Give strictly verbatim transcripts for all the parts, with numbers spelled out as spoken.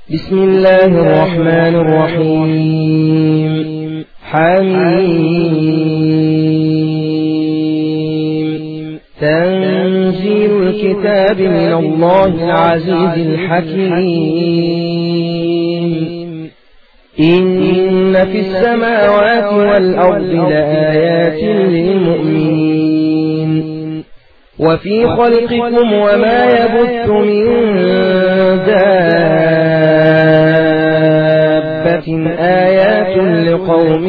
بسم الله الرحمن الرحيم. حميم. تنزيل الكتاب من الله العزيز الحكيم. إن في السماوات والأرض لآيات للمؤمنين وفي خلقكم وما يبث من دابة آيات لقوم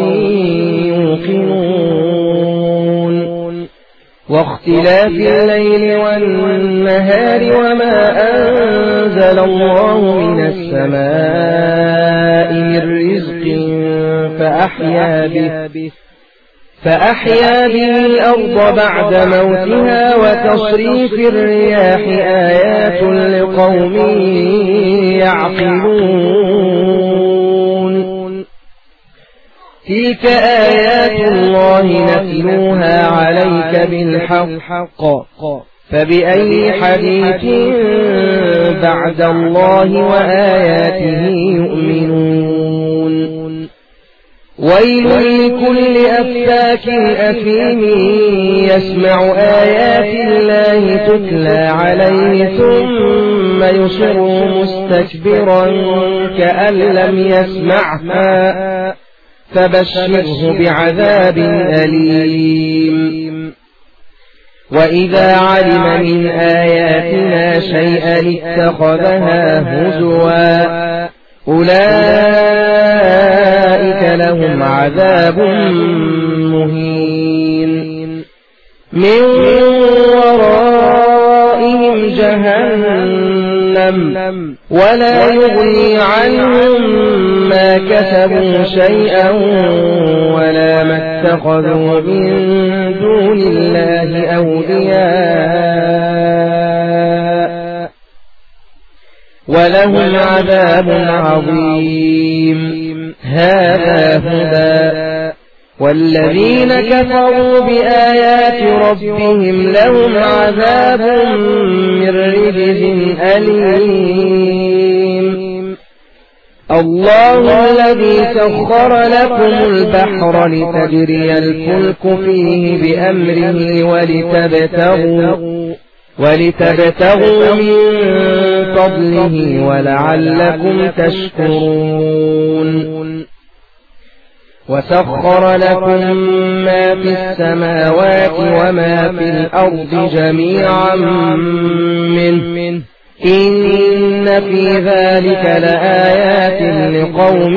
يوقنون واختلاف الليل والنهار وما أنزل الله من السماء من رزق فأحيا به فأحيا به الأرض بعد موتها وتصريف الرياح آيات لقوم يعقلون تلك آيات الله نتلوها عليك بالحق فبأي حديث بعد الله وآياته يؤمنون ويل لكل أفاك أثيم يسمع آيات الله تتلى عليه ثم يصر مستكبرا كأن لم يسمعها فبشره بعذاب أليم وإذا علم من آياتنا شيئا اتخذها هزوا أولئك لهم عذاب مهين من ورائهم جهنم ولا يغني عنهم ما كسبوا شيئا ولا ما اتخذوا من دون الله أولياء ولهم عذاب عظيم هذا هدى والذين كفروا بآيات ربهم لهم عذاب من رجز أليم الله الذي سخر لكم البحر لتجري الفلك فيه بأمره ولتبتغوا ولتبتغوا من فضله ولعلكم تشكرون وسخر لكم ما في السماوات وما في الأرض جميعا منه إن في ذلك لآيات لقوم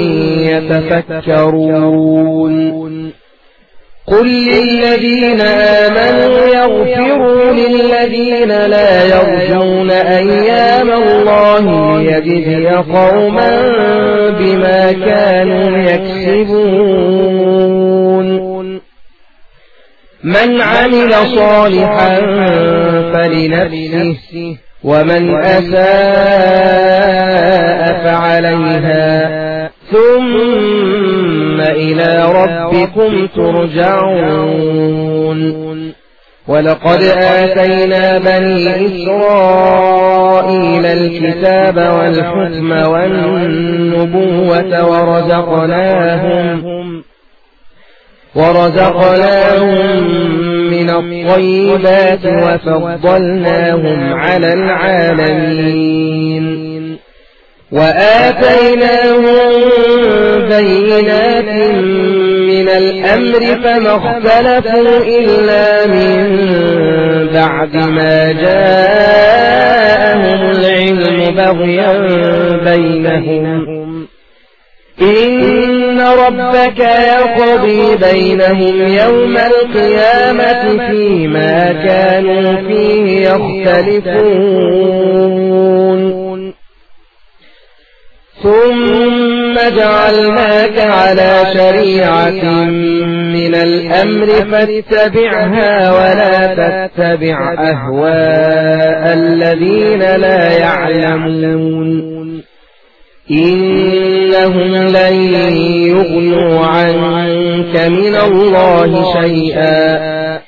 يتفكرون قل للذين آمنوا يغفروا للذين لا يرجون أيام الله ليجزي قوما بما كانوا يكسبون من عمل صالحا فلنفسه ومن أساء فعليها ثم إلى ربكم ترجعون ولقد آتينا بني إسرائيل الكتاب والحكم والنبوة ورزقناهم ورزقناهم من الطيبات وفضلناهم على العالمين وآتيناهم بينات من الأمر فما اختلفوا إلا من بعد ما جاءهم العلم بغيا بينهم إن ربك يقضي بينهم يوم القيامة فيما كانوا فيه يختلفون ثم جعلناك على شريعة من الأمر فاتبعها ولا تتبع أهواء الذين لا يعلمون إنهم لن يغنوا عنك من الله شيئا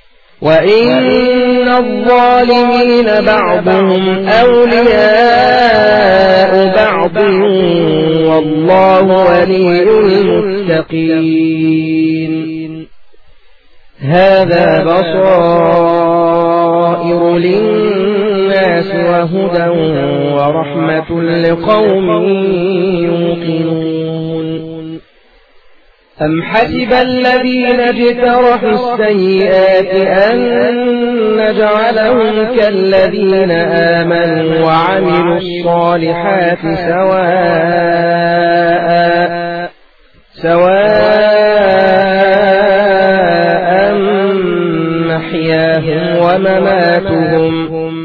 وإن الظالمين بعضهم أولياء بعض والله ولي المتقين. هذا بصائر للناس وهدى ورحمة لقوم يوقنون. أم حسب الذين اجترحوا السيئات أن نجعلهم كالذين آمنوا وعملوا الصالحات سواء سواء محياهم ومماتهم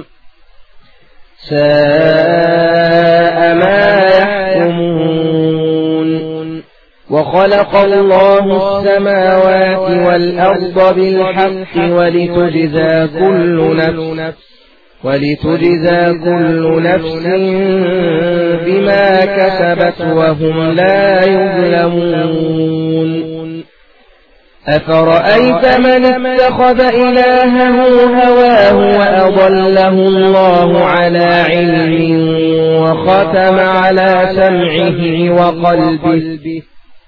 ساء ما يحكمون. وخلق الله السماوات والأرض بالحق ولتجزى كل نفس ولتجزى كل نفس بما كسبت وهم لا يظلمون. أفرأيت من اتخذ إلهه هواه وأضله الله على علم وختم على سمعه وقلبه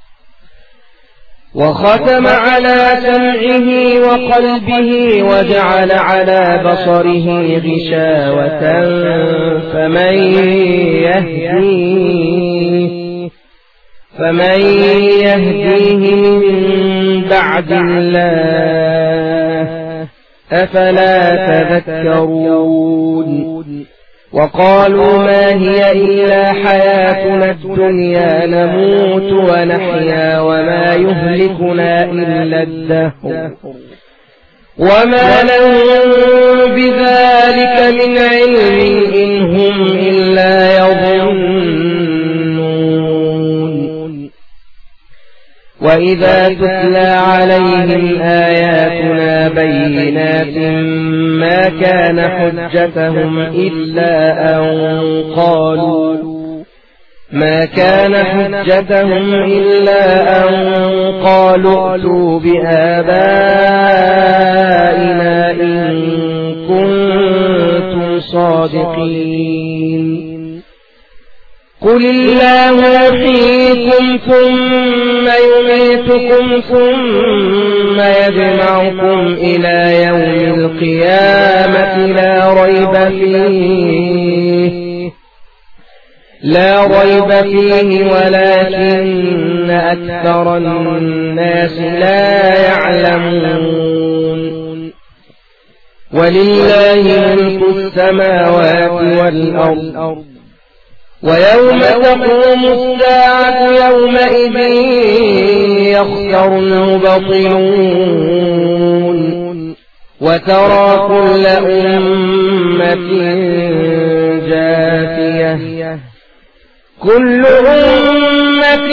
وختم على سمعه وقلبه وجعل على بصره غشاوة فمن يهديه فمن يهديه من بعد الله أفلا تذكرون. وقالوا ما هي إلا حياتنا الدنيا نموت ونحيا وما يهلكنا إلا الدهر وما لهم بذلك من علم إن هم إلا يظنون. وإذا تتلى عليهم آياتنا بينات ما كان حجتهم إلا أن قالوا ما كان حجتهم إلا أن قالوا ائتوا بآبائنا إن كنتم صادقين. قل الله يحييكم ثم يميتكم ثم يجمعكم إلى يوم القيامة لا ريب فيه لا ريب فيه ولكن أكثر الناس لا يعلمون. ولله ملك السماوات والأرض ويوم تقوم الساعة يومئذ يخسر المبطلون. وترى كل أمة جاثية كل أمة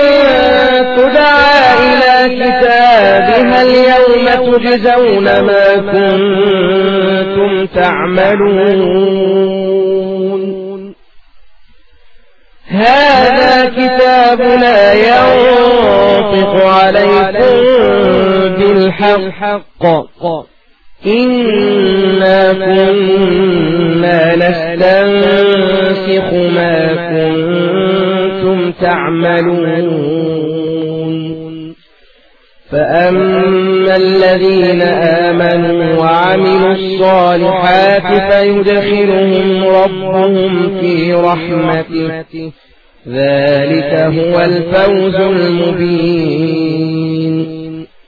تدعى إلى كتابها اليوم تجزون ما كنتم تعملون. هذا كتابنا ينطق عليكم بالحق إنا كنا نستنسخ ما كنتم تعملون. فأما الذين آمنوا وعملوا الصالحات فيدخلهم ربهم في رحمته ذلك هو الفوز المبين.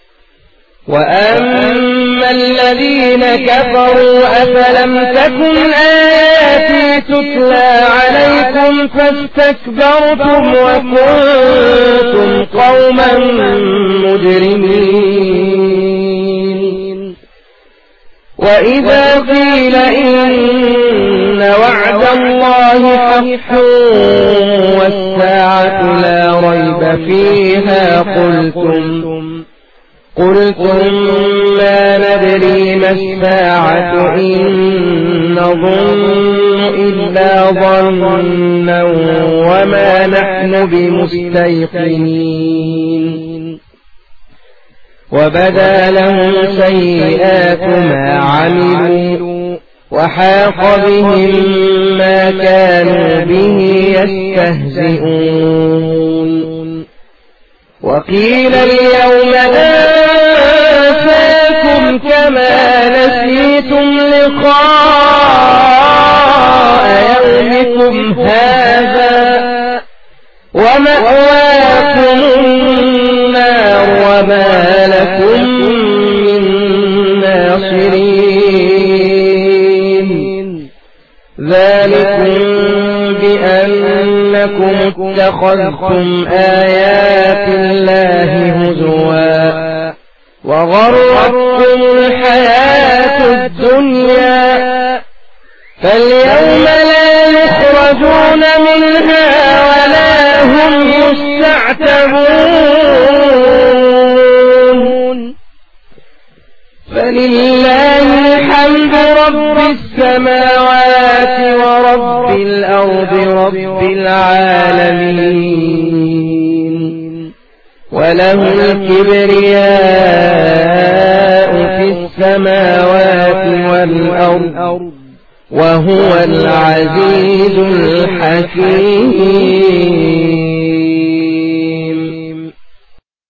وأما الذين كفروا أفلم تكن آياتي تتلى عليكم فاستكبرتم وكنتم قوما مجرمين. وإذا قيل إن وعد الله حق والساعة لا ريب فيها قلتم قلتم ما ندري ما الساعة إن نظن إلا ظنا وما نحن بمستيقنين. وبدا لهم سيئات ما عملوا وحاق بهم ما كانوا به يستهزئون. وقيل اليوم ننساكم كما نسيتم لقاء يومكم هذا ومأواكم النار وما لكم من ناصرين ذلكم بأنكم اتخذتم آيات الله هزوا وغرتكم الحياة الدنيا فاليوم لا يخرجون منها ولا هم يستعتبون فلله الحمد رب السماوات ورب الأرض رب العالمين وله الكبرياء في السماوات والأرض وهو العزيز الحكيم.